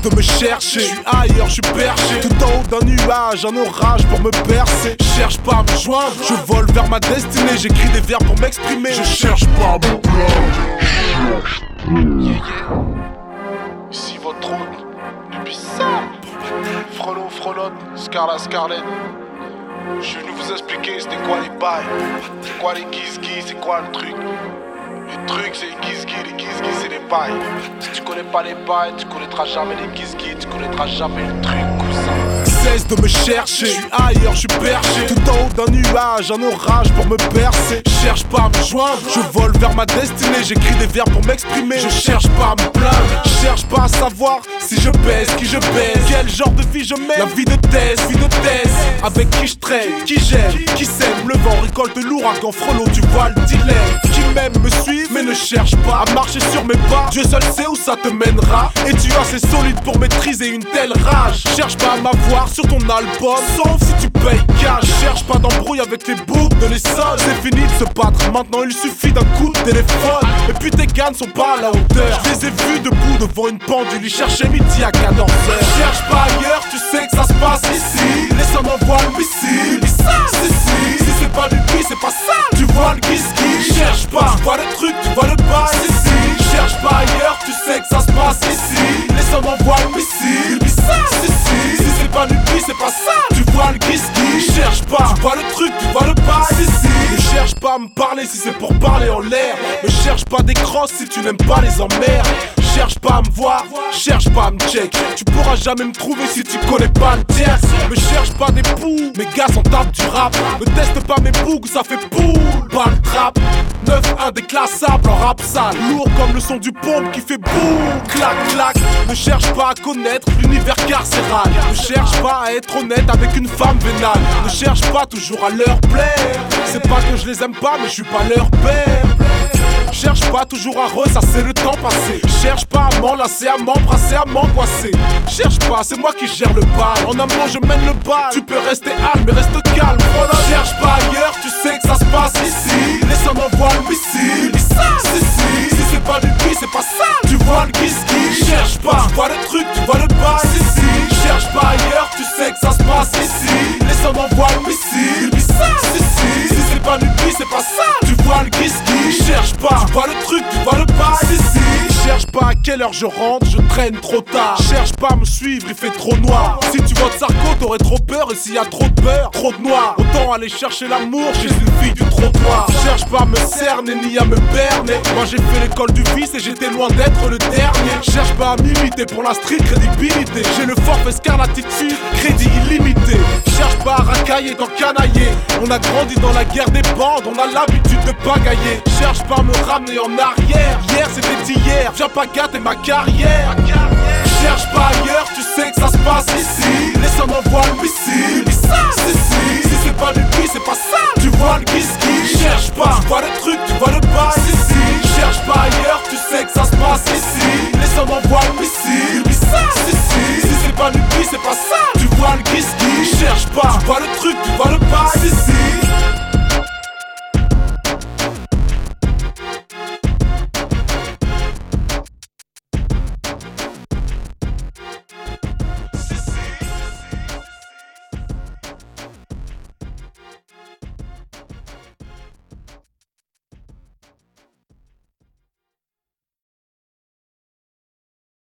de me chercher, je suis ailleurs, je suis perché tout en haut d'un nuage, un orage pour me percer. Cherche pas à me joindre, je vole vers ma destinée. J'écris des vers pour m'exprimer, je cherche pas à me plaindre. Ici votre hôte, depuis ça. Frelon, frelotte, Scarla, Scarlett. Je suis venu vous expliquer c'était quoi les bails, c'est quoi les guizgis, c'est quoi le truc. Les trucs c'est les guizgis c'est les bails. Si tu connais pas les bails, tu connaîtras jamais les guizgis, tu connaîtras jamais le truc, cousin. Cesse de me chercher, je suis ailleurs, je suis perché tout en haut d'un nuage, un orage pour me percer. Cherche pas à me joindre, je vole vers ma destinée. J'écris des vers pour m'exprimer, je cherche pas à me plaindre. Cherche pas à savoir si je baise, qui je baise, quel genre de vie je mène. La vie de thèse, avec qui je traîne, qui j'aime, qui sème. Le vent récolte l'ouragan, frelon, tu vois le dilemme. Qui m'aime me suit, mais ne cherche pas à marcher sur mes pas. Dieu seul sait où ça te mènera, et tu as assez solide pour maîtriser une telle rage. Cherche pas à m'avoir sur ton album, sauf si tu payes cash. Cherche pas d'embrouille avec les boucs de l'essor. C'est fini de se battre, maintenant il suffit d'un coup de téléphone. Et puis tes gars ne sont pas à la hauteur. Je les ai vus debout devant une pendule, ils cherchaient midi à 14h. Cherche pas ailleurs, tu sais que ça se passe ici. Les hommes envoient le missile. Si c'est pas du pis, c'est pas ça. Tu vois le kiski, cherche pas. Tu vois le truc, tu vois le bail. Cherche pas ailleurs, tu sais que ça se passe ici. Les hommes envoient le missile. Si c'est pas du pis, c'est pas ça. Tu vois le kiski, cherche pas. Tu vois le truc, tu vois le bail. Ne cherche pas à me parler si c'est pour parler en l'air. Ne cherche pas des crosses si tu n'aimes pas les emmerdes. Cherche pas à me voir, cherche pas à me check. Tu pourras jamais me trouver si tu connais pas le tierce. Me cherche pas des poux, mes gars s'en tapent du rap. Me teste pas mes bougs, ça fait poule, pas le trap. 9-1 déclassable en rap sale, lourd comme le son du pompe qui fait boum, clac clac. Ne cherche pas à connaître l'univers carcéral. Ne cherche pas à être honnête avec une femme vénale. Ne cherche pas toujours à leur plaire. C'est pas que je les aime pas, mais je suis pas leur père. Cherche pas toujours à ressasser le temps passé. Cherche pas à m'enlacer, à m'embrasser, à m'angoisser. Cherche pas, c'est moi qui gère le bal. En amour je mène le bal. Tu peux rester calme, mais reste calme. Voilà. Cherche pas ailleurs, tu sais que ça se passe ici. Les hommes envoient le missile. Si c'est pas du pis, c'est pas ça. Tu vois le kiski, cherche pas. Tu vois le truc, tu vois le bail. Cherche pas ailleurs, tu sais que ça se passe ici. Les hommes envoient le missile. Si c'est pas du pis, c'est pas ça. Tu vois le kiski, cherche pas. Tu vois le truc, tu vois le bail. Cherche pas à quelle heure je rentre, je traîne trop tard. Cherche pas à me suivre, il fait trop noir. Si tu votes Sarko, t'aurais trop peur. Et s'il y a trop de beurre, trop de noir. Autant aller chercher l'amour chez une fille du trottoir. Cherche pas à me cerner ni à me berner. Moi j'ai fait l'école du vice et j'étais loin d'être le dernier. Cherche pas à m'imiter pour la street crédibilité. J'ai le forfait scarlatitude, crédit illimité. Cherche pas à racailler dans canailler. On a grandi dans la guerre des bandes, on a l'habitude de pagailler. Cherche pas à me ramener en arrière. Hier c'était hier, viens pas gâter ma carrière. Cherche pas ailleurs, tu sais que ça se passe ici. Les hommes envoient le missile.